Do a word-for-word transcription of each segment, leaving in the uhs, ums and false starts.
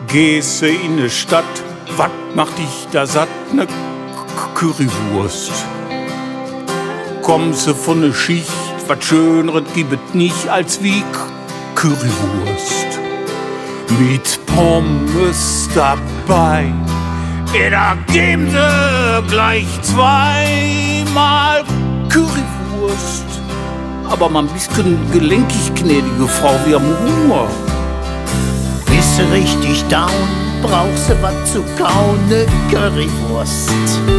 Gehst in ne Stadt, wat macht dich da satt? Ne Currywurst. Kommst du von ne Schicht, wat Schöneres gibt nicht als wie Currywurst. Mit Pommes dabei, ja, da geben sie gleich zweimal Currywurst. Aber mal ein bisschen gelenkig, gnädige Frau, wir haben Hunger. Bist du richtig down, brauchst du was zu kauen, ne Currywurst.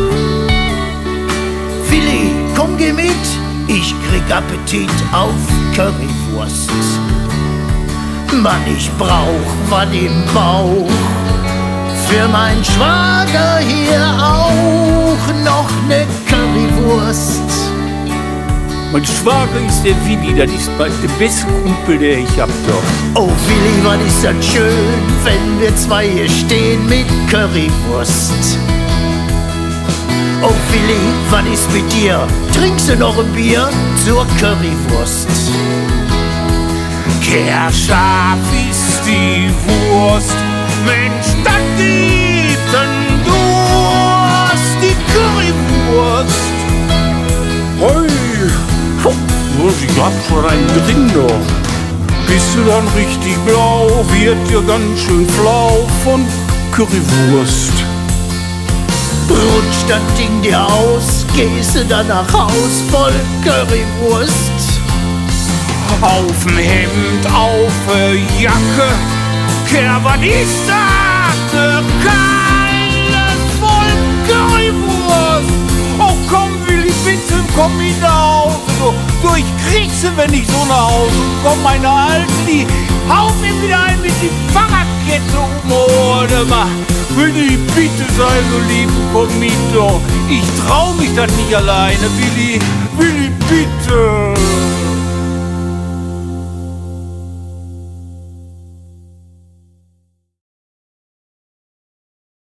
Willi, komm, geh mit, ich krieg Appetit auf Currywurst. Mann, ich brauch was im Bauch, für meinen Schwager hier auch noch ne Currywurst. Mein Schwager ist der Willi, das ist der beste Kumpel, der ich hab doch. Oh Willi, was ist das schön, wenn wir zwei hier stehen mit Currywurst. Oh Willi, was ist mit dir? Trinkst du noch ein Bier zur Currywurst? Kehrscharf ist die Wurst, Mensch, das gibt einen Durst, die Currywurst. Hoi, ich hab schon einen drin doch. Bist du dann richtig blau, wird dir ganz schön flau von Currywurst. Rutscht das Ding dir aus, gehst du dann nach Haus voll Currywurst. Auf'm Hemd, auf der Jacke, ja, was ist das? Ne Keile voll Currywurst. Oh komm, Willi, bitte, komm mit nach Hause. Du, du, ich krieg's, wenn ich so nach Hause komm, meine Alte, die haut mir wieder ein mit die Fahrradkette um die Ohren. Willi, bitte sei so lieb, komm mit doch. Ich trau mich das nicht alleine, Willi, Willi, bitte.